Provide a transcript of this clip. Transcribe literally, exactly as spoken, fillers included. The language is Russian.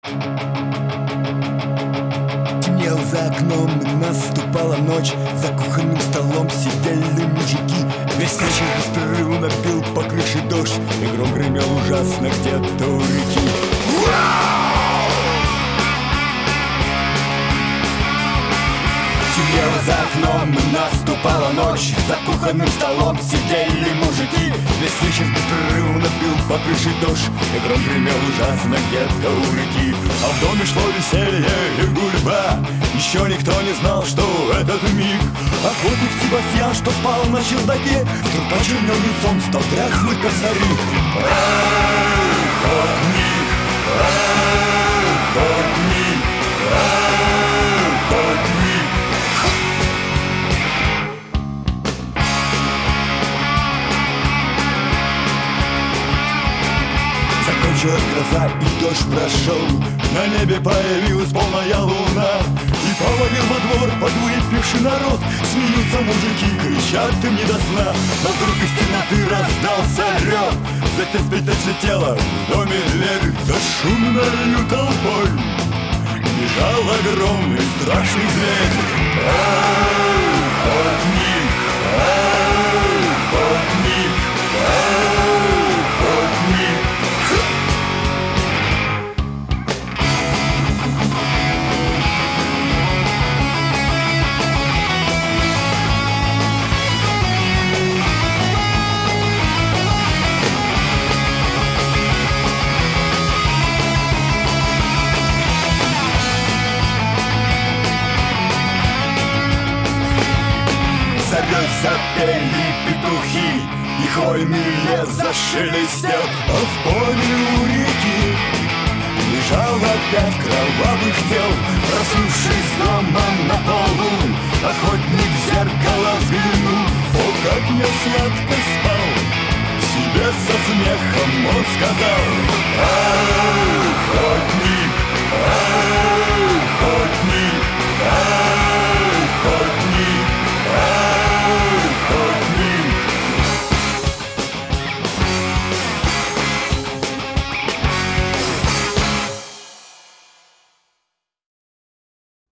Темнел за окном, и наступала ночь. За кухонным столом сидели мужики. Весь вечер беспрерывно бил по крыше дождь, и гром гремел ужасно где-то у реки. Темнело за окном, и наступала ночь. За кухонным столом сидели мужики. Весь вечер беспрерывно бил по крыше дождь, и гром гремел ужасно где-то у реки. А в доме шло веселье и гульба. Еще никто не знал, что этот миг охотник Себастьян, что спал на чердаке, вдруг почернел лицом, стал дряхлый косарик. Охотник, охотник, охотник. Закончилась гроза, и дождь прошел. На небе появилась полная луна, и повалил во двор подвыпивший народ. Смеются мужики, кричат им не до сна. Но вдруг из темноты раздался рев. Затем спить отлетела в доме дверь. За шумною толпой бежал огромный страшный зверь. Охотник, охотник, охотник. Запели петухи, и хвойный лес зашелестел. А в поле у реки лежал опять кровавых тел. Проснувшись дома на полу, охотник в зеркало взглянул. О, как я сладко спал! Себе со смехом он сказал: охотник.